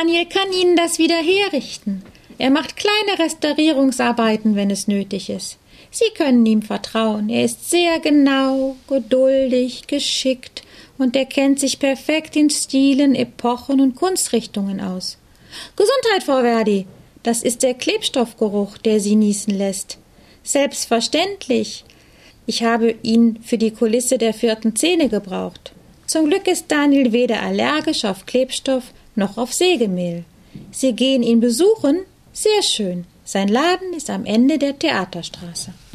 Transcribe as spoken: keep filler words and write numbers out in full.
Daniel kann Ihnen das wieder herrichten. Er macht kleine Restaurierungsarbeiten, wenn es nötig ist. Sie können ihm vertrauen. Er ist sehr genau, geduldig, geschickt und er kennt sich perfekt in Stilen, Epochen und Kunstrichtungen aus. Gesundheit, Frau Verdi! Das ist der Klebstoffgeruch, der Sie niesen lässt. Selbstverständlich. Ich habe ihn für die Kulisse der vierten Szene gebraucht. Zum Glück ist Daniel weder allergisch auf Klebstoff noch auf Sägemehl. Sie gehen ihn besuchen? Sehr schön. Sein Laden ist am Ende der Theaterstraße.